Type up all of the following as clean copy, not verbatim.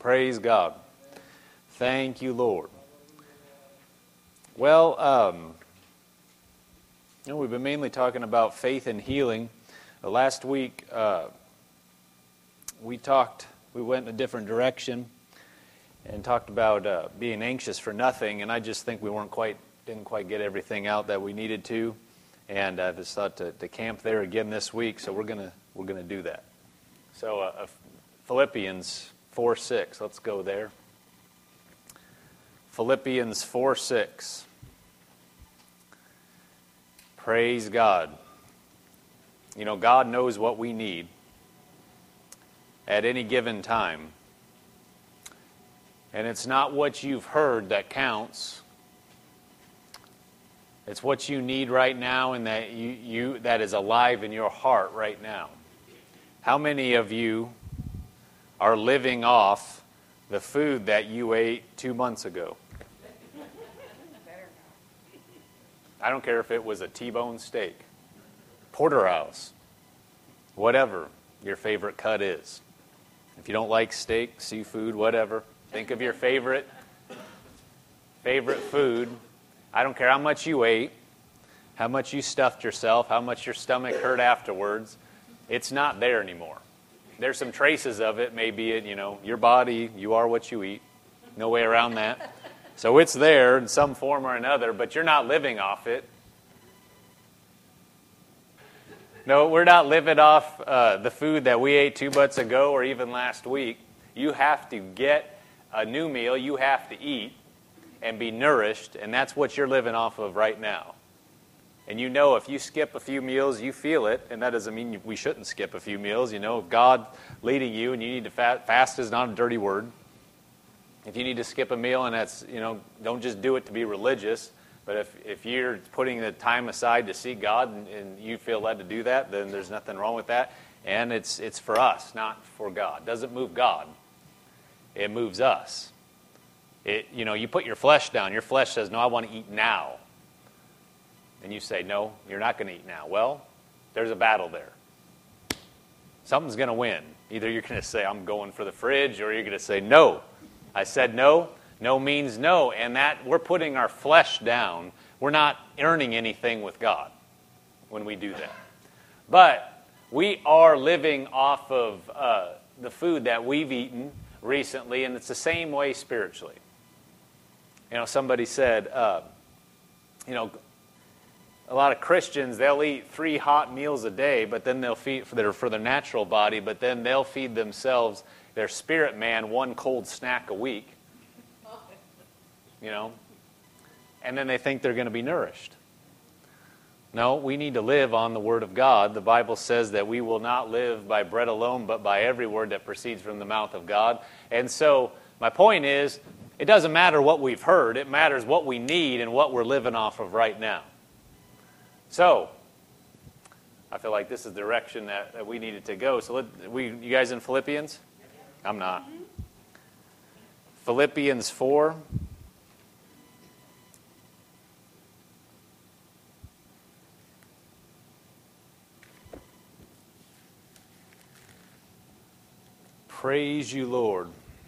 Praise God. Thank you, Lord. Well, we've been mainly talking about faith and healing. Last week, we went in a different direction and talked about being anxious for nothing, and I just think we didn't quite get everything out that we needed to, and I just thought to camp there again this week, so we're gonna do that. So Philippians 4:6, let's go there. Philippians 4:6. Praise God. You know, God knows what we need at any given time. And it's not what you've heard that counts. It's what you need right now and that is alive in your heart right now. How many of you are living off the food that you ate 2 months ago? I don't care if it was a T-bone steak, porterhouse, whatever your favorite cut is. If you don't like steak, seafood, whatever, think of your favorite food. I don't care how much you ate, how much you stuffed yourself, how much your stomach hurt afterwards. It's not there anymore. There's some traces of it, maybe in, your body. You are what you eat. No way around that. So it's there in some form or another, but you're not living off it. No, we're not living off the food that we ate 2 months ago or even last week. You have to get a new meal. You have to eat and be nourished, and that's what you're living off of right now. And if you skip a few meals, you feel it, and that doesn't mean we shouldn't skip a few meals. If God leading you and you need to fast is not a dirty word. If you need to skip a meal, and that's, don't just do it to be religious, but if you're putting the time aside to see God and you feel led to do that, then there's nothing wrong with that. And it's for us, not for God. It doesn't move God. It moves us. You put your flesh down. Your flesh says, no, I want to eat now. And you say, no, you're not going to eat now. Well, there's a battle there. Something's going to win. Either you're going to say, I'm going for the fridge, or you're going to say, no. I said no. No means no. And that we're putting our flesh down. We're not earning anything with God when we do that. But we are living off of the food that we've eaten recently, and it's the same way spiritually. Somebody said, a lot of Christians, they'll eat 3 hot meals a day, but then they'll feed for their natural body, but then they'll feed themselves, their spirit man, 1 cold snack a week. And then they think they're going to be nourished. No, we need to live on the Word of God. The Bible says that we will not live by bread alone, but by every word that proceeds from the mouth of God. And so my point is, it doesn't matter what we've heard. It matters what we need and what we're living off of right now. So, I feel like this is the direction that we needed to go. So, you guys in Philippians? I'm not. Philippians 4. Praise you, Lord.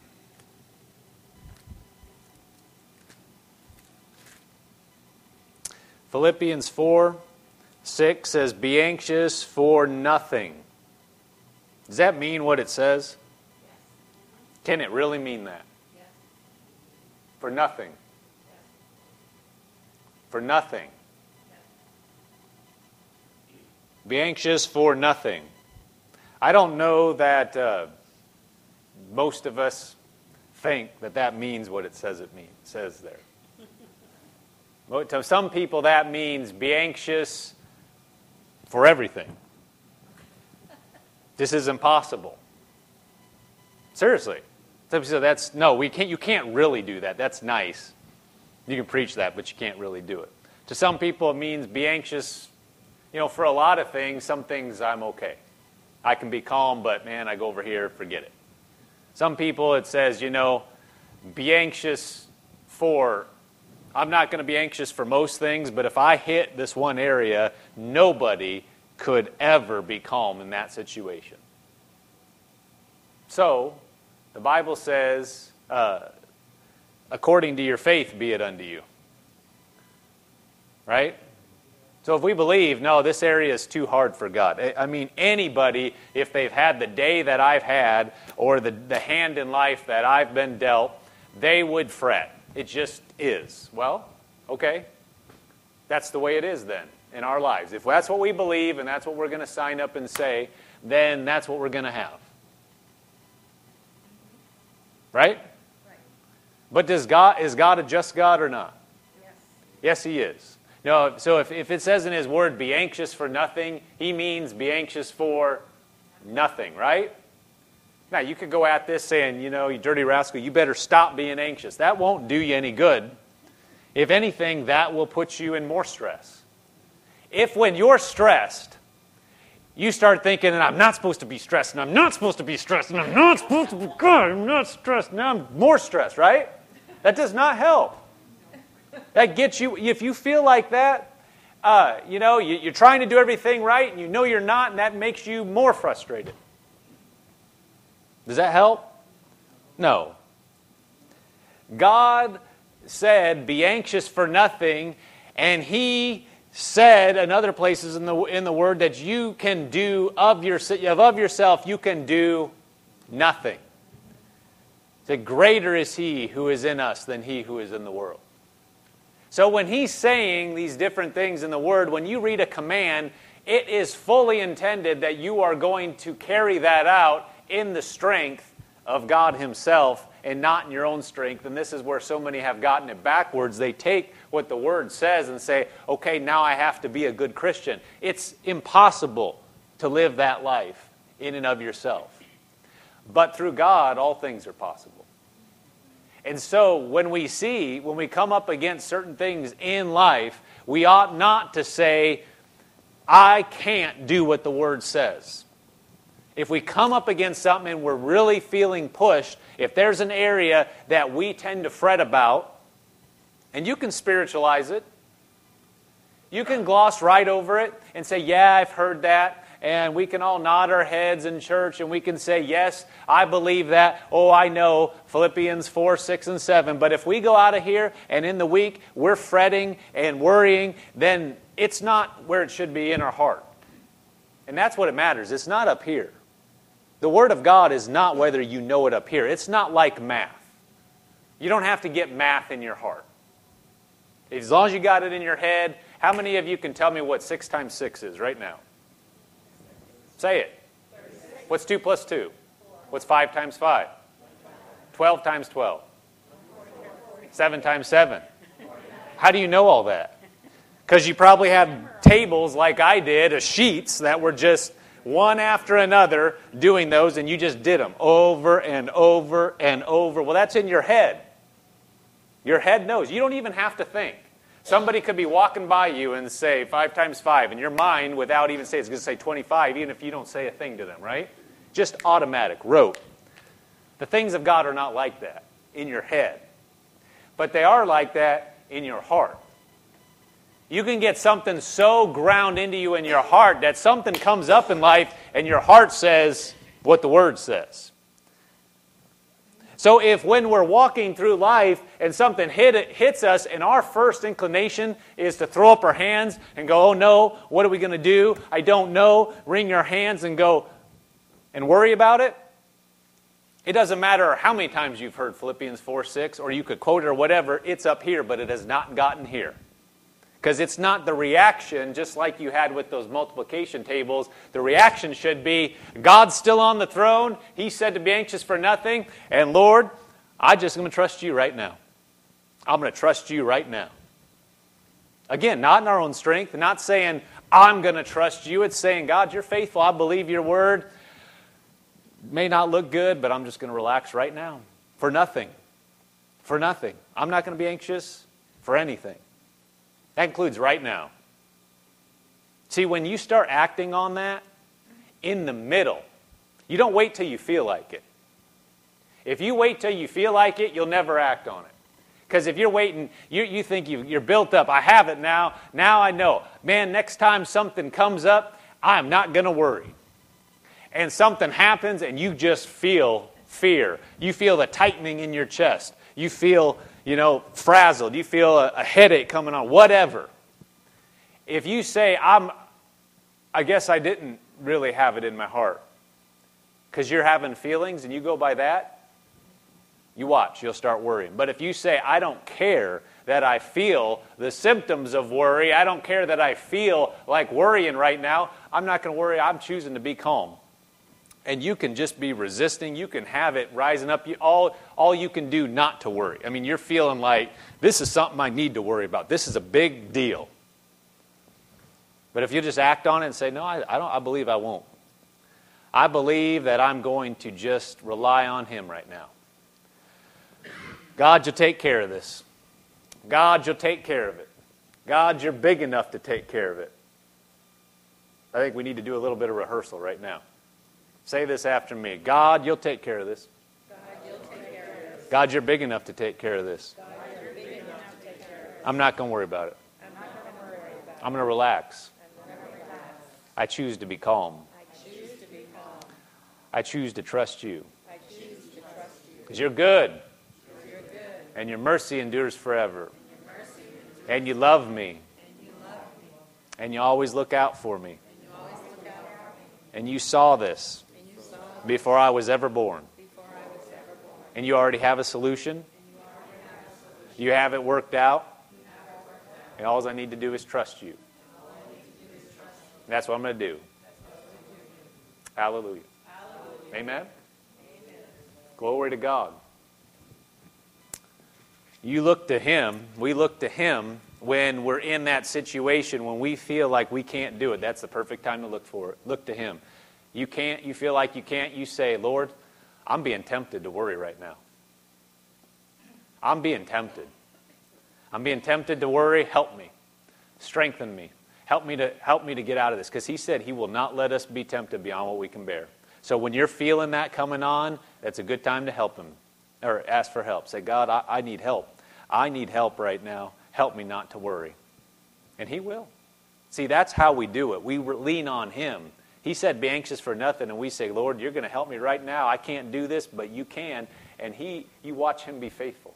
Philippians 4:6 says, be anxious for nothing. Does that mean what it says? Yes. Can it really mean that? Yes. For nothing. Yes. For nothing. Yes. Be anxious for nothing. I don't know that most of us think that means what it says says there. To some people, that means be anxious for everything. This is impossible. Seriously. Some people say you can't really do that. That's nice. You can preach that, but you can't really do it. To some people, it means be anxious, for a lot of things. Some things I'm okay. I can be calm, but man, I go over here, forget it. Some people, it says, be anxious for, I'm not going to be anxious for most things, but if I hit this one area, nobody could ever be calm in that situation. So, The Bible says, according to your faith be it unto you. Right? So if we believe, no, this area is too hard for God. I mean, anybody, if they've had the day that I've had or the hand in life that I've been dealt, they would fret. It just is. Well, okay. That's the way it is then in our lives. If that's what we believe and that's what we're going to sign up and say, then that's what we're going to have. Right? But is God a just God or not? Yes. Yes, He is. No, so if it says in His Word, be anxious for nothing, He means be anxious for nothing, right? Now, you could go at this saying, you dirty rascal, you better stop being anxious. That won't do you any good. If anything, that will put you in more stress. If when you're stressed, you start thinking, and I'm not supposed to be stressed, and I'm not supposed to be stressed, and I'm not supposed to be good, I'm not stressed, now I'm more stressed, right? That does not help. That gets you, if you feel like that, you're trying to do everything right, and you know you're not, and that makes you more frustrated. Does that help? No. God said, be anxious for nothing, and He said in other places in the Word that you can do of yourself, you can do nothing. The greater is He who is in us than he who is in the world. So when He's saying these different things in the Word, when you read a command, it is fully intended that you are going to carry that out in the strength of God Himself and not in your own strength. And this is where so many have gotten it backwards. They take what the Word says and say, okay, now I have to be a good Christian. It's impossible to live that life in and of yourself. But through God, all things are possible. And so when we come up against certain things in life, we ought not to say, I can't do what the Word says. If we come up against something and we're really feeling pushed, if there's an area that we tend to fret about, and you can spiritualize it, you can gloss right over it and say, yeah, I've heard that. And we can all nod our heads in church and we can say, yes, I believe that. Oh, I know, Philippians 4, 6, and 7. But if we go out of here and in the week we're fretting and worrying, then it's not where it should be in our heart. And that's what it matters. It's not up here. The Word of God is not whether you know it up here. It's not like math. You don't have to get math in your heart. As long as you got it in your head, how many of you can tell me what 6 times 6 is right now? Say it. 36. What's 2 plus 2? 4. What's 5 times 5? 12 times 12. 7 times 7. How do you know all that? Because you probably had tables like I did, of sheets that were just one after another doing those, and you just did them over and over and over. Well, that's in your head. Your head knows. You don't even have to think. Somebody could be walking by you and say 5 times 5, and your mind, without even saying, it's going to say 25, even if you don't say a thing to them, right? Just automatic, rote. The things of God are not like that in your head. But they are like that in your heart. You can get something so ground into you in your heart that something comes up in life and your heart says what the Word says. So if when we're walking through life and something hits us and our first inclination is to throw up our hands and go, oh no, what are we going to do? I don't know. Wring your hands and go and worry about it. It doesn't matter how many times you've heard Philippians 4, 6, or you could quote it or whatever, it's up here, but it has not gotten here. Because it's not the reaction, just like you had with those multiplication tables. The reaction should be, God's still on the throne. He said to be anxious for nothing. And Lord, I'm just going to trust you right now. I'm going to trust you right now. Again, not in our own strength. Not saying, I'm going to trust you. It's saying, God, you're faithful. I believe your word. It may not look good, but I'm just going to relax right now. For nothing. For nothing. I'm not going to be anxious for anything. That includes right now. See, when you start acting on that, in the middle, you don't wait till you feel like it. If you wait till you feel like it, you'll never act on it. Because if you're waiting, you think you're built up. I have it now. Now I know. Man, next time something comes up, I'm not going to worry. And something happens and you just feel fear. You feel the tightening in your chest. You feel, frazzled. You feel a headache coming on, whatever. If you say, I guess I didn't really have it in my heart, because you're having feelings and you go by that, you watch, you'll start worrying. But if you say, I don't care that I feel the symptoms of worry, I don't care that I feel like worrying right now, I'm not going to worry, I'm choosing to be calm. And you can just be resisting, you can have it rising up, all you can do not to worry. I mean, you're feeling like, this is something I need to worry about, this is a big deal. But if you just act on it and say, no, I believe I won't. I believe that I'm going to just rely on Him right now. God, you'll take care of this. God, you'll take care of it. God, you're big enough to take care of it. I think we need to do a little bit of rehearsal right now. Say this after me. God, you'll take care of this. God, you'll take care of this. God, you're big enough to take care of this. God, you're big enough to take care of this. I'm not going to worry about it. I'm not going to worry about it. I'm going to relax. I'm going to relax. I choose to be calm. I choose to be calm. I choose to trust you. I choose to trust you. Because you're good. You're good. And your mercy endures forever. And your mercy endures. And you love me. And you love me. And you always look out for me. And you always look out for me. And you saw this And you saw it before I was ever born. before I was ever born. And you already have a solution. And you already have a solution. You have it worked out. You have it worked out. And all I need to do is trust you. All I need to do is trust you. And that's what I'm going to do. That's what we do. Hallelujah. Hallelujah. Amen. Amen. Glory to God. You look to Him. We look to Him when we're in that situation, when we feel like we can't do it. That's the perfect time to look for it. Look to Him. You can't, you feel like you can't, you say, Lord, I'm being tempted to worry right now. I'm being tempted. I'm being tempted to worry. Help me. Strengthen me. Help me to get out of this. Because He said He will not let us be tempted beyond what we can bear. So when you're feeling that coming on, that's a good time to help Him. Or ask for help. Say, God, I need help. I need help right now. Help me not to worry. And He will. See, that's how we do it. We lean on Him. He said, be anxious for nothing. And we say, Lord, you're going to help me right now. I can't do this, but you can. And you watch Him be faithful.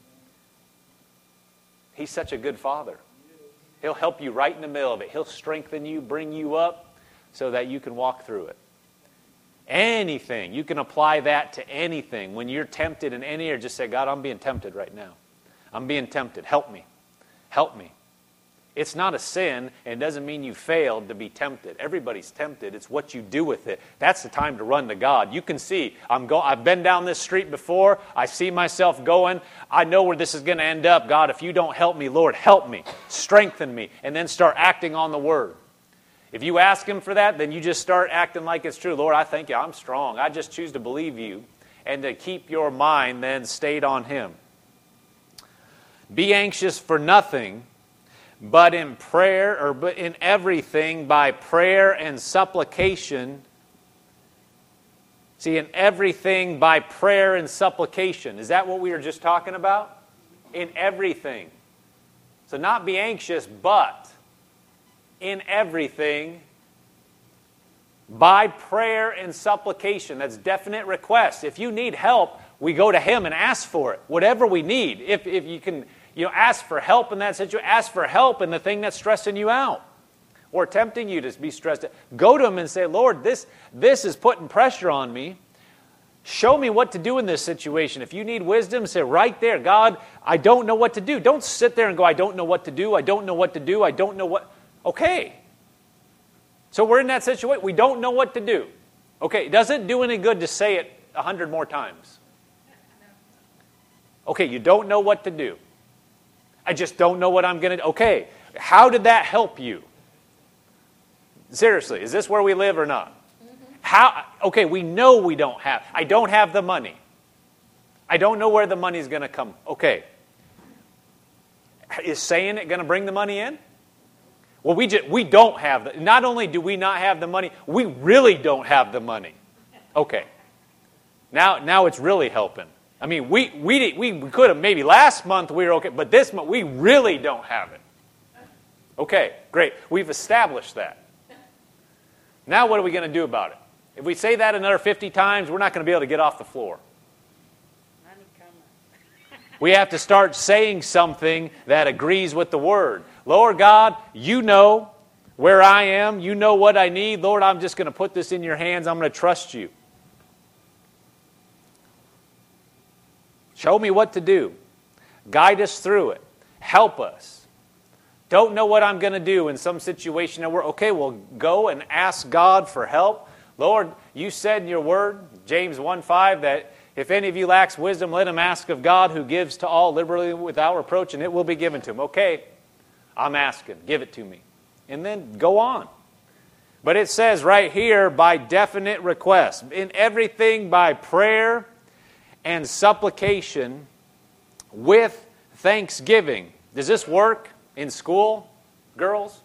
He's such a good Father. He'll help you right in the middle of it. He'll strengthen you, bring you up so that you can walk through it. Anything. You can apply that to anything. When you're tempted in any area, just say, God, I'm being tempted right now. I'm being tempted. Help me. Help me. It's not a sin, and it doesn't mean you failed to be tempted. Everybody's tempted. It's what you do with it. That's the time to run to God. You can see, I've been down this street before. I see myself going. I know where this is going to end up. God, if you don't help me, Lord, help me. Strengthen me. And then start acting on the Word. If you ask Him for that, then you just start acting like it's true. Lord, I thank you. I'm strong. I just choose to believe you. And to keep your mind then stayed on Him. Be anxious for nothing, but in everything by prayer and supplication. See, in everything by prayer and supplication. Is that what we were just talking about? In everything. So not be anxious, but in everything by prayer and supplication. That's definite request. If you need help, we go to Him and ask for it. Whatever we need. If you can, ask for help in that situation. Ask for help in the thing that's stressing you out or tempting you to be stressed out. Go to Him and say, Lord, this is putting pressure on me. Show me what to do in this situation. If you need wisdom, say right there, God, I don't know what to do. Don't sit there and go, I don't know what to do. I don't know what to do. I don't know what. Okay. So we're in that situation. We don't know what to do. Okay, it doesn't do any good to say it 100 more times. Okay, you don't know what to do. I just don't know what I'm going to do. Okay, how did that help you? Seriously, is this where we live or not? Okay, we know we don't have. I don't have the money. I don't know where the money's going to come. Okay. Is saying it going to bring the money in? Well, we don't have not only do we not have the money, we really don't have the money. Okay. Now it's really helping. I mean, we could have maybe last month we were okay, but this month we really don't have it. Okay, great. We've established that. Now what are we going to do about it? If we say that another 50 times, we're not going to be able to get off the floor. We have to start saying something that agrees with the Word. Lord God, you know where I am. You know what I need. Lord, I'm just going to put this in your hands. I'm going to trust you. Show me what to do. Guide us through it. Help us. Don't know what I'm going to do in some situation that we're, okay, well, go and ask God for help. Lord, you said in your word, James 1:5, that if any of you lacks wisdom, let him ask of God, who gives to all liberally without reproach, and it will be given to him. Okay, I'm asking. Give it to me. And then go on. But it says right here, by definite request. In everything by prayer and supplication with thanksgiving. Does this work in school, girls?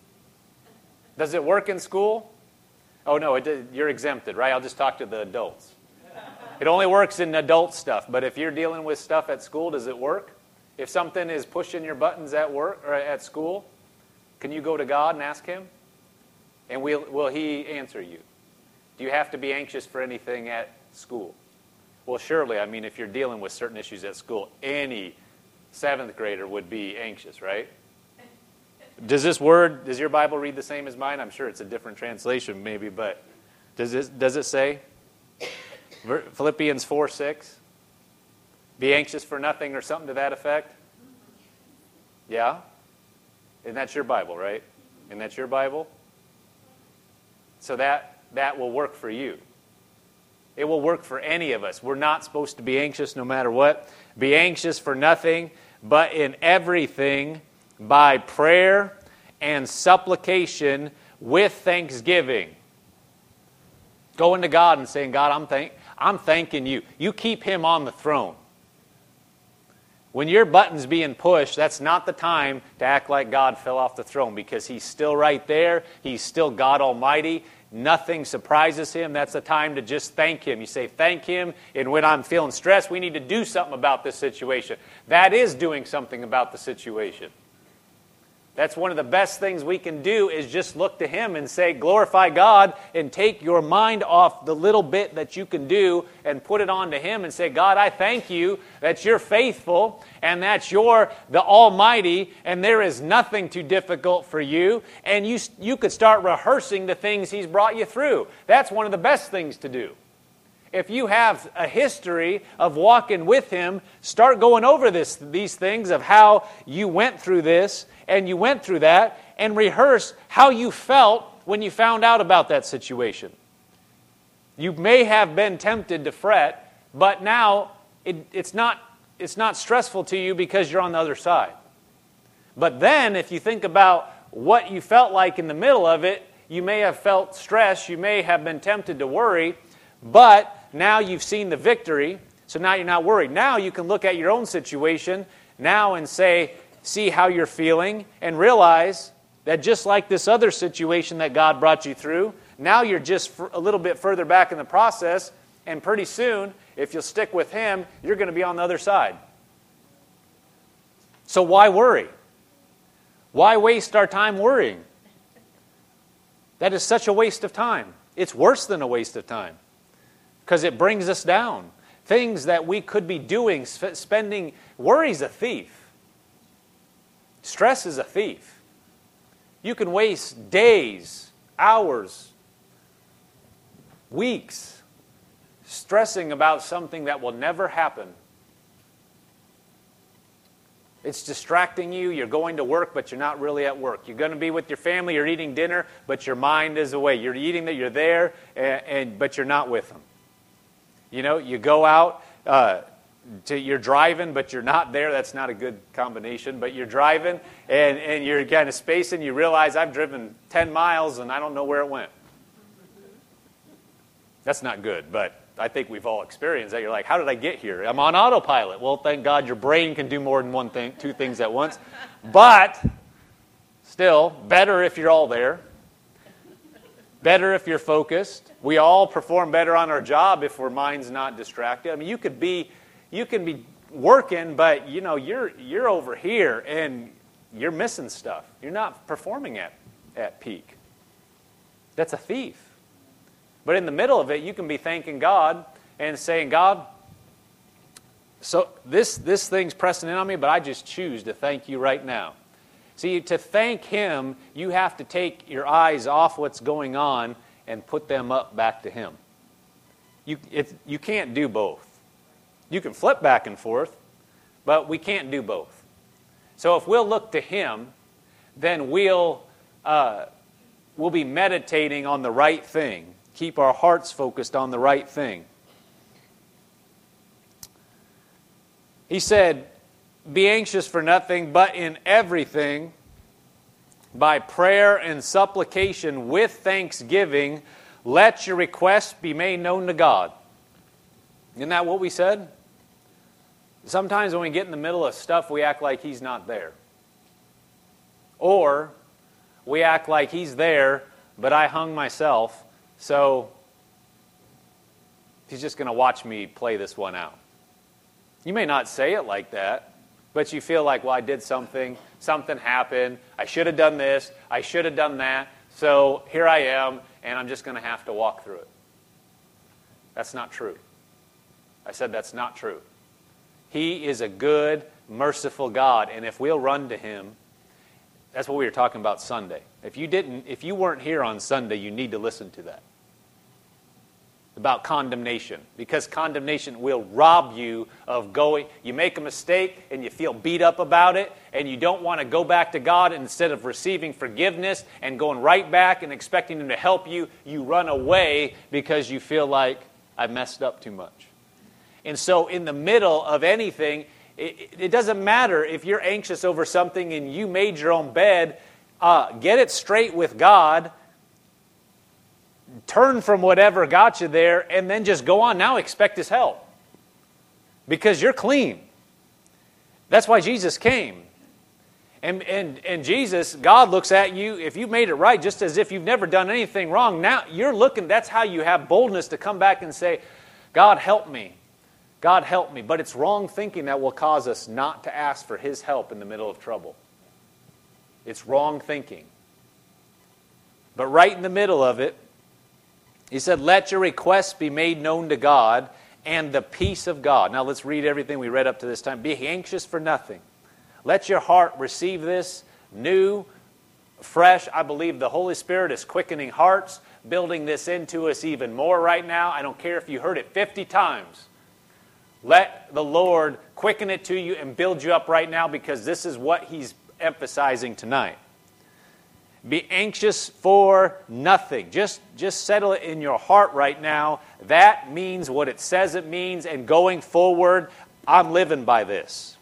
Does it work in school? Oh, no, you're exempted, right? I'll just talk to the adults. It only works in adult stuff, but if you're dealing with stuff at school, does it work? If something is pushing your buttons at work or at school, can you go to God and ask Him? And will He answer you? Do you have to be anxious for anything at school? Well, surely, I mean, if you're dealing with certain issues at school, any 7th grader would be anxious, right? Does your Bible read the same as mine? I'm sure it's a different translation maybe, but does it say? Philippians 4:6? Be anxious for nothing or something to that effect? Yeah? And that's your Bible, right? And that's your Bible? So that will work for you. It will work for any of us. We're not supposed to be anxious no matter what. Be anxious for nothing, but in everything by prayer and supplication with thanksgiving. Going to God and saying, God, I'm thanking you. You keep Him on the throne. When your button's being pushed, that's not the time to act like God fell off the throne, because He's still right there. He's still God Almighty. Nothing surprises Him. That's the time to just thank Him. You say, thank Him, and when I'm feeling stressed, we need to do something about this situation. That is doing something about the situation. That's one of the best things we can do, is just look to Him and say, glorify God, and take your mind off the little bit that you can do and put it on to Him and say, God, I thank you that you're faithful and that you're the Almighty and there is nothing too difficult for you. And you could start rehearsing the things He's brought you through. That's one of the best things to do. If you have a history of walking with Him, start going over these things of how you went through this and you went through that, and rehearse how you felt when you found out about that situation. You may have been tempted to fret, but now it's not stressful to you because you're on the other side. But then if you think about what you felt like in the middle of it, you may have felt stress, you may have been tempted to worry, but now you've seen the victory, so now you're not worried. Now you can look at your own situation now and see how you're feeling, and realize that just like this other situation that God brought you through, now you're just a little bit further back in the process, and pretty soon, if you'll stick with Him, you're going to be on the other side. So why worry? Why waste our time worrying? That is such a waste of time. It's worse than a waste of time, because it brings us down. Things that we could be doing, spending. Worry's a thief. Stress is a thief. You can waste days, hours, weeks stressing about something that will never happen. It's distracting you. You're going to work, but you're not really at work. You're going to be with your family. You're eating dinner, but your mind is away. You're eating that you're there, but you're not with them. You know, you go out. You're driving, but you're not there. That's not a good combination. But you're driving, and you're kind of spacing. You realize, I've driven 10 miles, and I don't know where it went. That's not good, but I think we've all experienced that. You're like, how did I get here? I'm on autopilot. Well, thank God your brain can do more than two things at once. But still, better if you're all there. Better if you're focused. We all perform better on our job if our mind's not distracted. I mean, you can be working, but you know you're over here and you're missing stuff. You're not performing at peak. That's a thief. But in the middle of it, you can be thanking God and saying, God, So this thing's pressing in on me, but I just choose to thank you right now. See, to thank Him, you have to take your eyes off what's going on and put them up back to Him. You can't do both. You can flip back and forth, but we can't do both. So if we'll look to Him, then we'll be meditating on the right thing. Keep our hearts focused on the right thing. He said, be anxious for nothing, but in everything, by prayer and supplication with thanksgiving, let your requests be made known to God. Isn't that what we said? Sometimes when we get in the middle of stuff, we act like He's not there. Or we act like He's there, but I hung myself, so He's just going to watch me play this one out. You may not say it like that, but you feel like, well, I did something happened, I should have done this, I should have done that, so here I am, and I'm just going to have to walk through it. That's not true. I said that's not true. He is a good, merciful God, and if we'll run to Him, that's what we were talking about Sunday. If you weren't here on Sunday, you need to listen to that. About condemnation, because condemnation will rob you of going. You make a mistake and you feel beat up about it, and you don't want to go back to God. Instead of receiving forgiveness and going right back and expecting Him to help you, you run away because you feel like I messed up too much. And so in the middle of anything, it doesn't matter if you're anxious over something and you made your own bed, get it straight with God. Turn from whatever got you there, and then just go on. Now expect His help. Because you're clean. That's why Jesus came. And Jesus, God looks at you, if you made it right, just as if you've never done anything wrong. Now you're looking, that's how you have boldness to come back and say, God help me. God help me. But it's wrong thinking that will cause us not to ask for His help in the middle of trouble. It's wrong thinking. But right in the middle of it, He said, let your requests be made known to God, and the peace of God. Now let's read everything we read up to this time. Be anxious for nothing. Let your heart receive this new, fresh. I believe the Holy Spirit is quickening hearts, building this into us even more right now. I don't care if you heard it 50 times. Let the Lord quicken it to you and build you up right now, because this is what He's emphasizing tonight. Be anxious for nothing. Just settle it in your heart right now. That means what it says it means, and going forward, I'm living by this.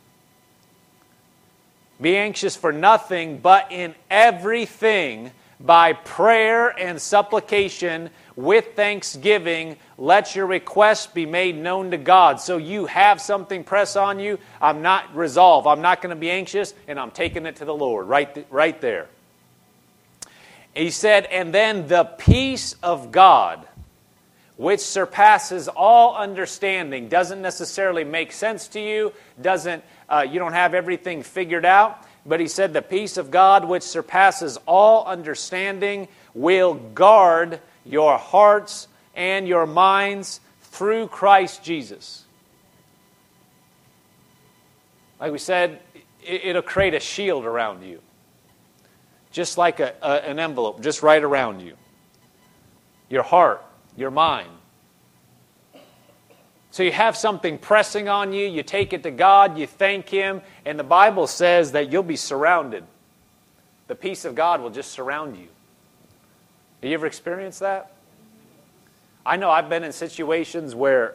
Be anxious for nothing, but in everything, by prayer and supplication, with thanksgiving, let your requests be made known to God. So you have something press on you. I'm not resolved. I'm not going to be anxious, and I'm taking it to the Lord right there. He said, and then the peace of God, which surpasses all understanding, doesn't necessarily make sense to you, you don't have everything figured out, but he said the peace of God, which surpasses all understanding, will guard your hearts and your minds through Christ Jesus. Like we said, it'll create a shield around you. Just like an envelope, just right around you. Your heart, your mind. So you have something pressing on you, you take it to God, you thank Him, and the Bible says that you'll be surrounded. The peace of God will just surround you. Have you ever experienced that? I know I've been in situations where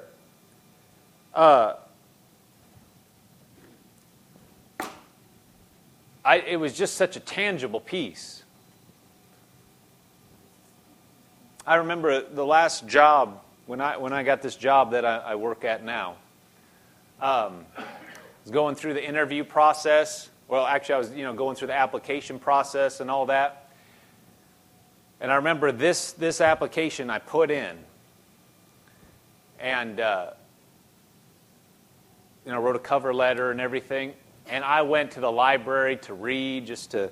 it was just such a tangible peace. I remember the last job, when I got this job that I work at now. I was going through the interview process. Well, actually, I was going through the application process and all that. And I remember this application I put in, and wrote a cover letter and everything. And I went to the library to read, just to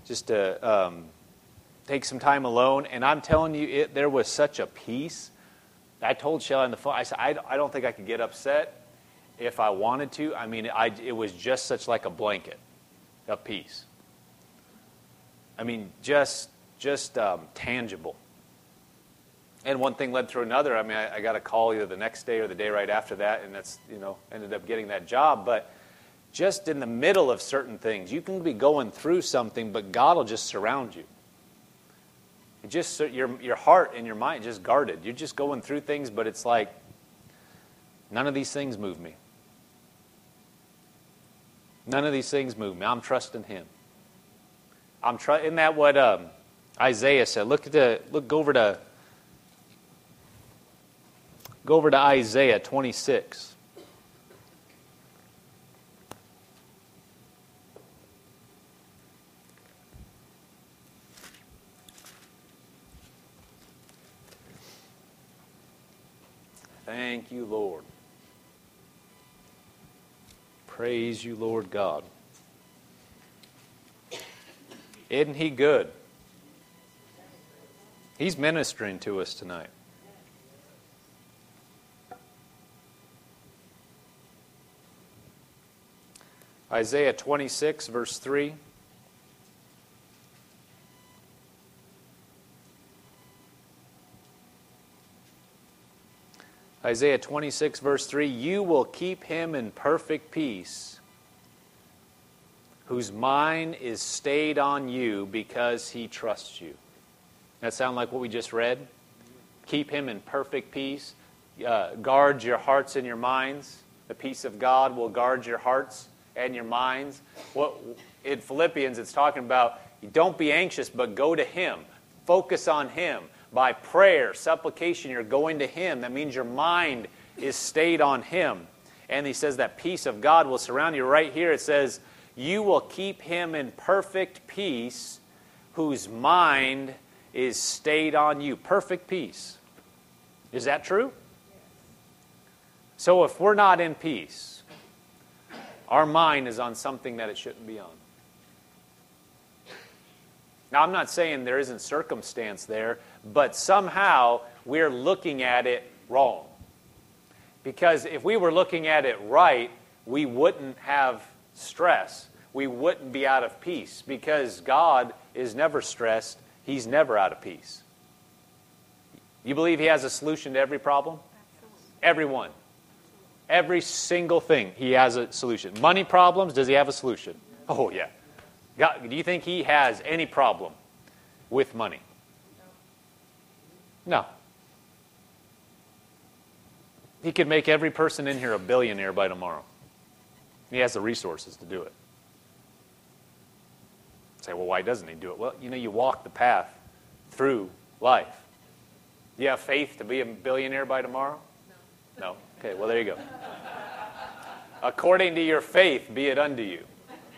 take some time alone. And I'm telling you, there was such a peace. I told Shelley on the phone, I said, I don't think I could get upset. if I wanted to. I mean, it was just such like a blanket of peace. I mean, just tangible. And one thing led to another. I mean, I got a call either the next day or the day right after that, and that's, ended up getting that job. But just in the middle of certain things, you can be going through something, but God will just surround you. It just your heart and your mind just guarded. You're just going through things, but it's like none of these things move me. None of these things move me. I'm trusting Him. Isn't that what Isaiah said? Go over to Isaiah 26. Thank you, Lord. Praise you, Lord God. Isn't He good? He's ministering to us tonight. Isaiah 26, verse 3. Isaiah 26, verse 3, you will keep him in perfect peace, whose mind is stayed on you because he trusts you. That sound like what we just read? Keep him in perfect peace. Guard your hearts and your minds. The peace of God will guard your hearts and your minds. In Philippians, it's talking about, don't be anxious, but go to Him. Focus on Him. By prayer, supplication, you're going to Him. That means your mind is stayed on Him. And he says that peace of God will surround you. Right here it says, you will keep him in perfect peace, whose mind is stayed on you. Perfect peace. Is that true? So if we're not in peace, our mind is on something that it shouldn't be on. Now, I'm not saying there isn't circumstance there, but somehow we're looking at it wrong. Because if we were looking at it right, we wouldn't have stress. We wouldn't be out of peace. Because God is never stressed. He's never out of peace. You believe He has a solution to every problem? Everyone. Every single thing, He has a solution. Money problems, does He have a solution? Oh, yeah. God, do you think He has any problem with money? No. He could make every person in here a billionaire by tomorrow. He has the resources to do it. Say, well, why doesn't He do it? Well, you walk the path through life. Do you have faith to be a billionaire by tomorrow? No? Okay, well, there you go. According to your faith, be it unto you.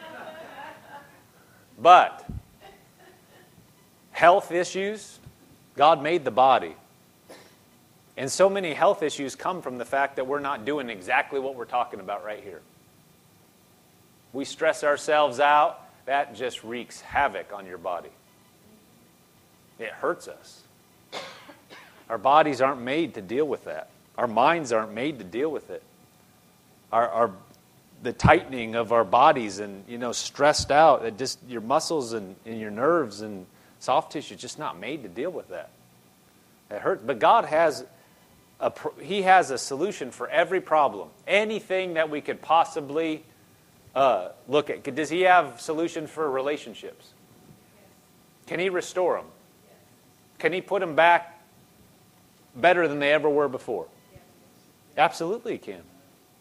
But health issues, God made the body. And so many health issues come from the fact that we're not doing exactly what we're talking about right here. We stress ourselves out, that just wreaks havoc on your body. It hurts us. Our bodies aren't made to deal with that. Our minds aren't made to deal with it. The tightening of our bodies and, stressed out, that just your muscles and your nerves and soft tissue is just not made to deal with that. It hurts. But God has He has a solution for every problem. Anything that we could possibly look at. Does He have a solution for relationships? Can He restore them? Can He put them back better than they ever were before? Absolutely He can.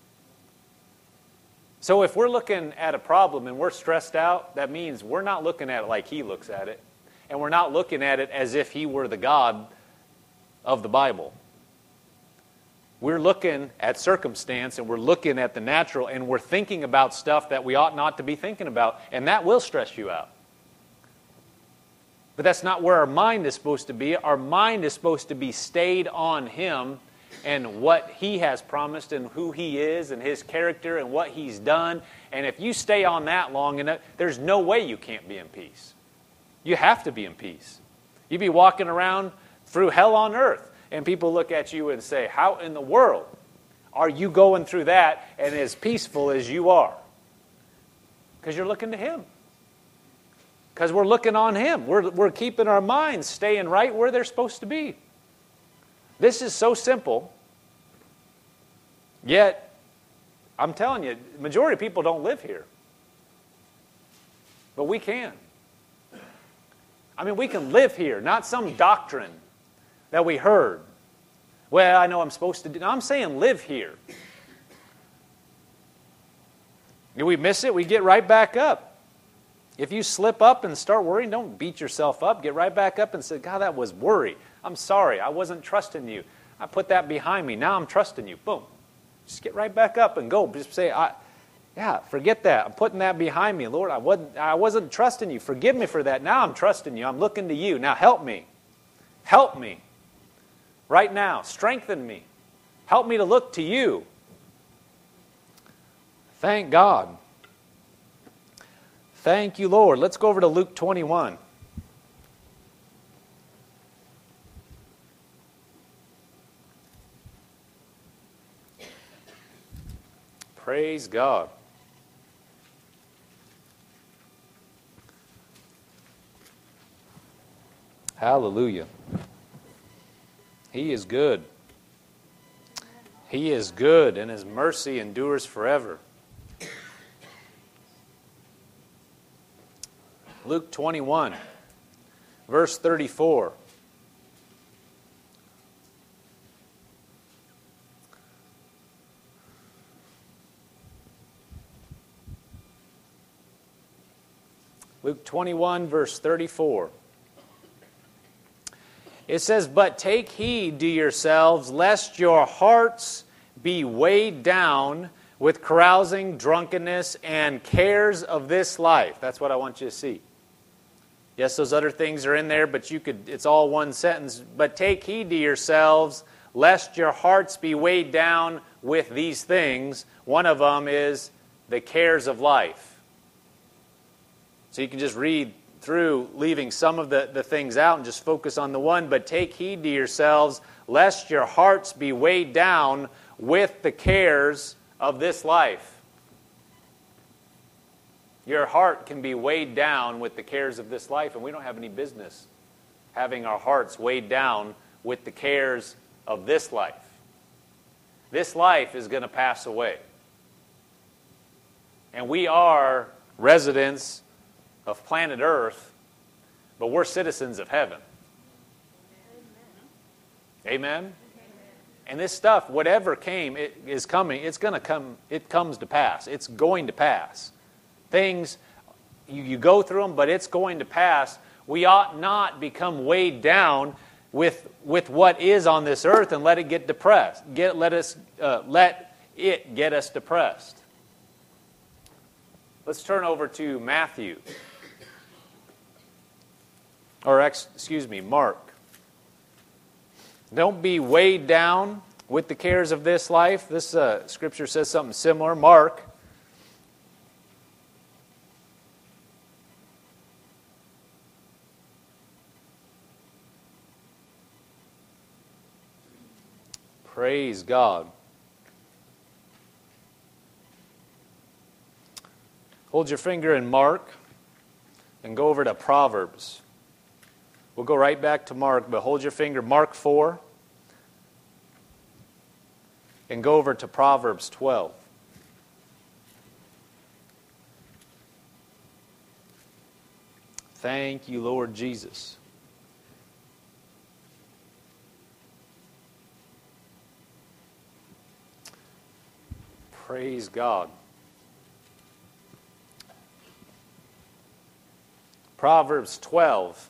So if we're looking at a problem and we're stressed out, that means we're not looking at it like He looks at it. And we're not looking at it as if He were the God of the Bible. We're looking at circumstance and we're looking at the natural and we're thinking about stuff that we ought not to be thinking about. And that will stress you out. But that's not where our mind is supposed to be. Our mind is supposed to be stayed on Him and what He has promised and who He is and His character and what He's done. And if you stay on that long enough, there's no way you can't be in peace. You have to be in peace. You'd be walking around through hell on earth and people look at you and say, how in the world are you going through that and as peaceful as you are? Because you're looking to Him. Because we're looking on Him. We're keeping our minds staying right where they're supposed to be. This is so simple. Yet, I'm telling you, the majority of people don't live here. But we can. I mean, we can live here, not some doctrine that we heard. Well, I know I'm supposed to do. No, I'm saying live here. Do we miss it? We get right back up. If you slip up and start worrying, don't beat yourself up. Get right back up and say, God, that was worry. I'm sorry. I wasn't trusting you. I put that behind me. Now I'm trusting you. Boom. Just get right back up and go. Just say, forget that. I'm putting that behind me. Lord, I wasn't trusting you. Forgive me for that. Now I'm trusting you. I'm looking to you. Now help me. Help me. Right now. Strengthen me. Help me to look to you. Thank God. Thank you, Lord. Let's go over to Luke 21. Praise God. Hallelujah. He is good. He is good, and His mercy endures forever. Luke 21, verse 34. Luke 21, verse 34. It says, "But take heed to yourselves, lest your hearts be weighed down with carousing, drunkenness, and cares of this life." That's what I want you to see. Yes, those other things are in there, but it's all one sentence. "But take heed to yourselves, lest your hearts be weighed down with these things." One of them is the cares of life. So you can just read through, leaving some of the things out and just focus on the one. "But take heed to yourselves, lest your hearts be weighed down with the cares of this life." Your heart can be weighed down with the cares of this life, and we don't have any business having our hearts weighed down with the cares of this life. This life is going to pass away. And we are residents of planet Earth, but we're citizens of heaven. Amen? Amen? And this stuff, whatever came, it is coming, it's going to come, it comes to pass. It's going to pass. Things, you go through them, but it's going to pass. We ought not become weighed down with what is on this earth and let it get depressed. Let it get us depressed. Let's turn over to Matthew. Mark. Don't be weighed down with the cares of this life. This scripture says something similar. Mark. Praise God. Hold your finger in Mark and go over to Proverbs. We'll go right back to Mark, but hold your finger, Mark 4, and go over to Proverbs 12. Thank you, Lord Jesus. Praise God. Proverbs 12,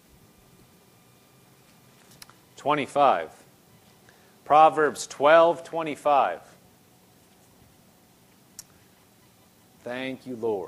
25. Proverbs 12, 25. Thank you, Lord.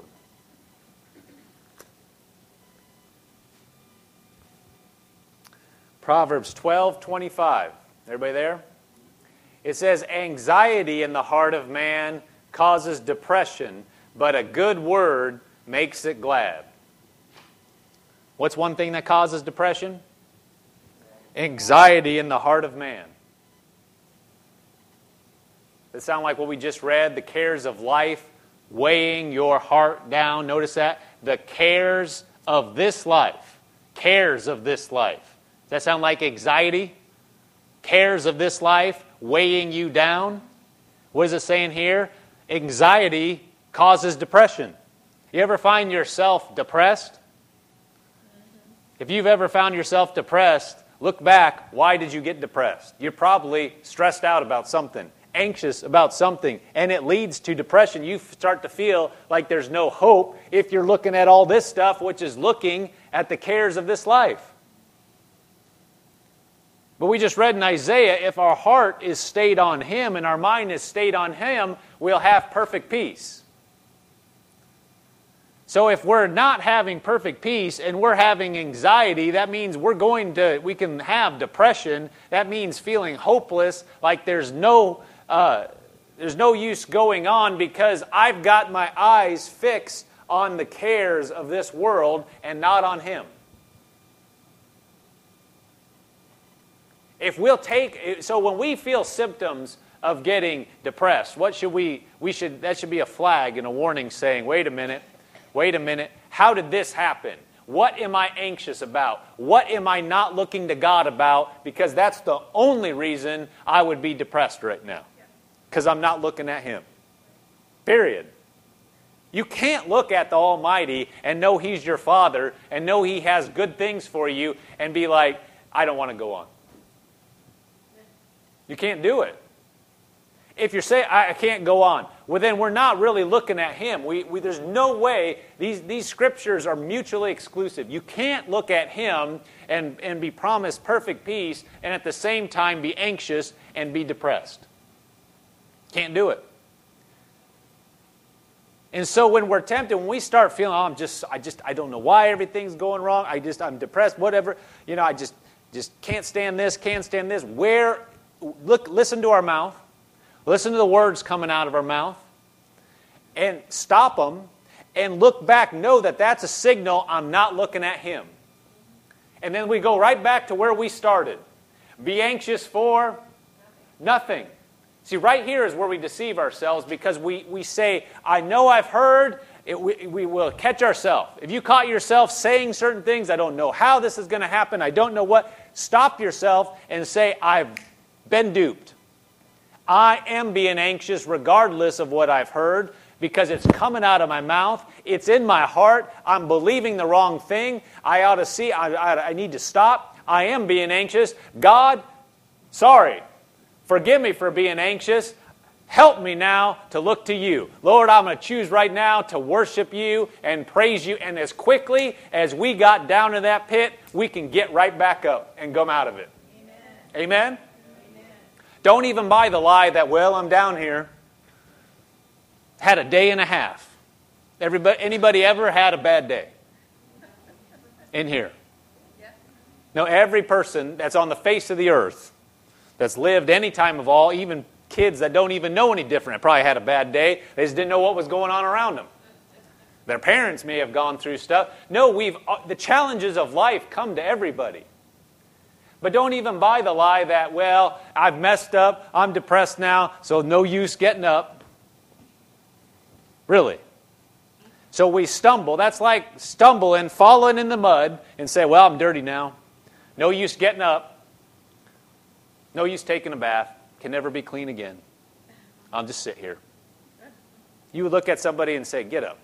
Proverbs 12, 25. Everybody there? It says, "Anxiety in the heart of man causes depression, but a good word makes it glad." What's one thing that causes depression? Anxiety in the heart of man. that sound like what we just read? The cares of life weighing your heart down. Notice that? The cares of this life. Cares of this life. Does that sound like anxiety? Cares of this life weighing you down? What is it saying here? Anxiety causes depression. You ever find yourself depressed? If you've ever found yourself depressed, look back. Why did you get depressed? You're probably stressed out about something, anxious about something, and it leads to depression. You start to feel like there's no hope if you're looking at all this stuff, which is looking at the cares of this life. But we just read in Isaiah, if our heart is stayed on Him and our mind is stayed on Him, we'll have perfect peace. So if we're not having perfect peace and we're having anxiety, that means we can have depression. That means feeling hopeless, like there's no use going on because I've got my eyes fixed on the cares of this world and not on Him. So when we feel symptoms of getting depressed, that should be a flag and a warning saying, wait a minute, how did this happen? What am I anxious about? What am I not looking to God about? Because that's the only reason I would be depressed right now. Because I'm not looking at Him. Period. You can't look at the Almighty and know He's your Father and know He has good things for you and be like, I don't want to go on. You can't do it. If you're saying, I can't go on, well then we're not really looking at Him. There's no way, these scriptures are mutually exclusive. You can't look at Him and be promised perfect peace and at the same time be anxious and be depressed. Can't do it. And so when we're tempted, when we start feeling, I don't know why everything's going wrong, I'm depressed, whatever, I just can't stand this, listen to our mouth. Listen to the words coming out of our mouth. And stop them. And look back. Know that that's a signal I'm not looking at Him. And then we go right back to where we started. Be anxious for nothing. See, right here is where we deceive ourselves because we say, I know I've heard. We will catch ourselves. If you caught yourself saying certain things, I don't know how this is going to happen. I don't know what. Stop yourself and say, I've been duped. I am being anxious regardless of what I've heard because it's coming out of my mouth. It's in my heart. I'm believing the wrong thing. I need to stop. I am being anxious. God, sorry. Forgive me for being anxious. Help me now to look to You. Lord, I'm going to choose right now to worship You and praise You. And as quickly as we got down to that pit, we can get right back up and come out of it. Amen? Amen? Don't even buy the lie that, I'm down here. Had a day and a half. Anybody ever had a bad day? In here? No, every person that's on the face of the earth that's lived any time of all, even kids that don't even know any different, probably had a bad day. They just didn't know what was going on around them. Their parents may have gone through stuff. No, the challenges of life come to everybody. But don't even buy the lie that, I've messed up, I'm depressed now, so no use getting up. Really. So we stumble. That's like stumbling, falling in the mud, and say, I'm dirty now. No use getting up. No use taking a bath. Can never be clean again. I'll just sit here. You would look at somebody and say, get up.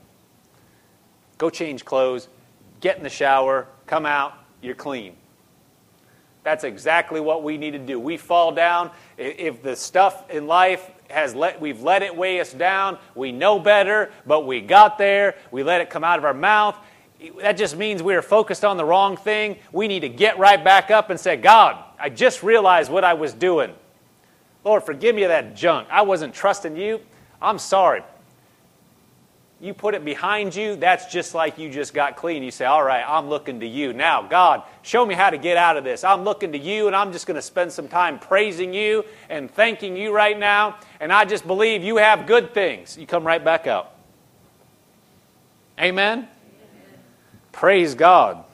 Go change clothes. Get in the shower. Come out. You're clean. That's exactly what we need to do. We fall down. If the stuff in life we've let it weigh us down, we know better, but we got there. We let it come out of our mouth. That just means we are focused on the wrong thing. We need to get right back up and say, God, I just realized what I was doing. Lord, forgive me of that junk. I wasn't trusting You. I'm sorry. You put it behind you, that's just like you just got clean. You say, all right, I'm looking to You. Now, God, show me how to get out of this. I'm looking to You, and I'm just going to spend some time praising You and thanking You right now. And I just believe You have good things. You come right back out. Amen? Amen. Praise God.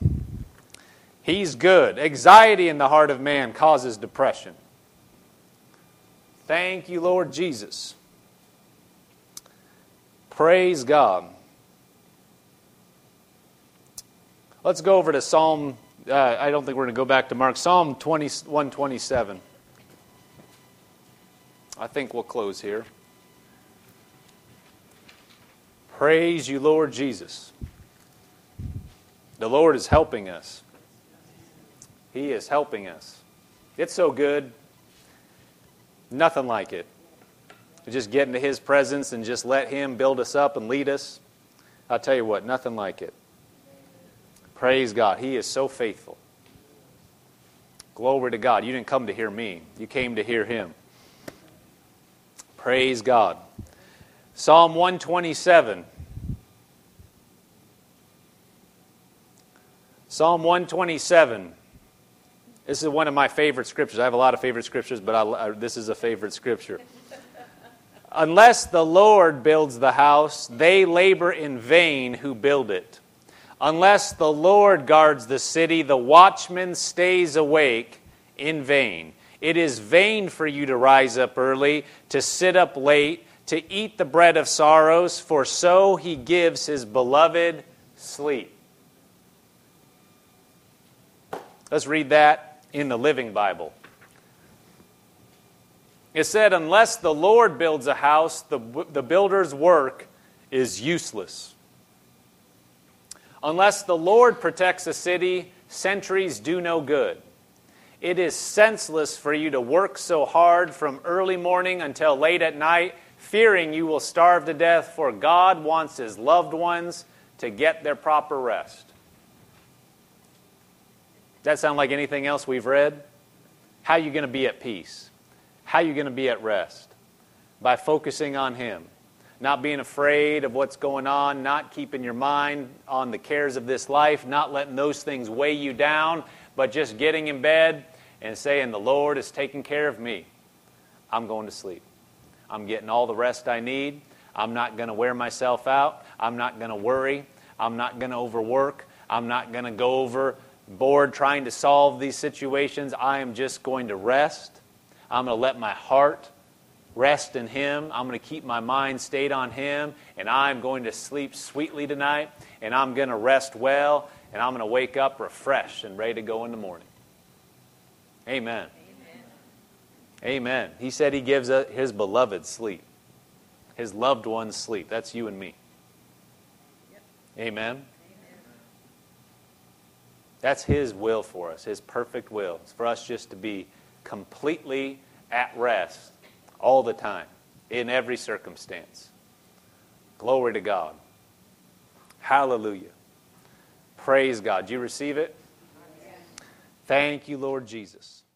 He's good. Anxiety in the heart of man causes depression. Thank you, Lord Jesus. Praise God. Let's go over to Psalm, I don't think we're going to go back to Mark, Psalm 127. I think we'll close here. Praise you, Lord Jesus. The Lord is helping us. He is helping us. It's so good. Nothing like it. Just get into His presence and just let Him build us up and lead us. I'll tell you what, nothing like it. Praise God. He is so faithful. Glory to God. You didn't come to hear me. You came to hear Him. Praise God. Psalm 127. Psalm 127. This is one of my favorite scriptures. I have a lot of favorite scriptures, but this is a favorite scripture. Unless the Lord builds the house, they labor in vain who build it. Unless the Lord guards the city, the watchman stays awake in vain. It is vain for you to rise up early, to sit up late, to eat the bread of sorrows, for so He gives His beloved sleep. Let's read that in the Living Bible. It said, unless the Lord builds a house, the builder's work is useless. Unless the Lord protects a city, sentries do no good. It is senseless for you to work so hard from early morning until late at night, fearing you will starve to death, for God wants His loved ones to get their proper rest. Does that sound like anything else we've read? How are you going to be at peace? How are you going to be at rest? By focusing on Him. Not being afraid of what's going on, not keeping your mind on the cares of this life, not letting those things weigh you down, but just getting in bed and saying, the Lord is taking care of me. I'm going to sleep. I'm getting all the rest I need. I'm not going to wear myself out. I'm not going to worry. I'm not going to overwork. I'm not going to go overboard trying to solve these situations. I am just going to rest. I'm going to let my heart rest in Him. I'm going to keep my mind stayed on Him. And I'm going to sleep sweetly tonight. And I'm going to rest well. And I'm going to wake up refreshed and ready to go in the morning. Amen. Amen. He said He gives His beloved sleep. His loved ones sleep. That's you and me. Yep. Amen. That's His will for us. His perfect will. It's for us just to be completely at rest all the time, in every circumstance. Glory to God. Hallelujah. Praise God. Do you receive it? Thank you, Lord Jesus.